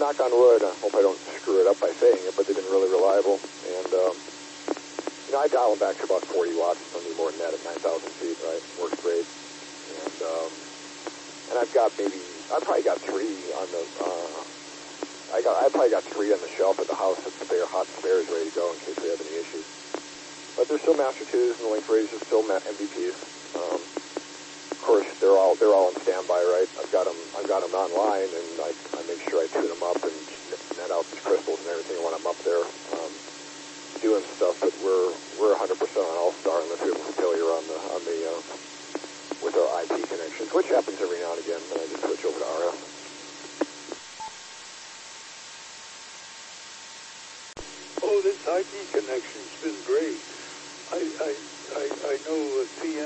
knock on wood, I hope I don't screw it up by saying it, but they've been really reliable. And, I dial them back to about 40 watts. Don't need more than that at 9,000 feet, right? Works great. And I've probably got three on the, I probably got three on the shelf at the house that's hot spares ready to go in case we have any issues. But they're still Master 2s, and the Link Rays are still MVPs. Of course, they're all on standby, right? I've got them online, and I make sure I tune them up and net out the crystals and everything when I'm up there doing stuff. But we're 100% on All-Star unless we have a failure on the with our IP connections, which happens every now and again. Then I just switch over to RF. Oh, this IP connection's been great. I know CN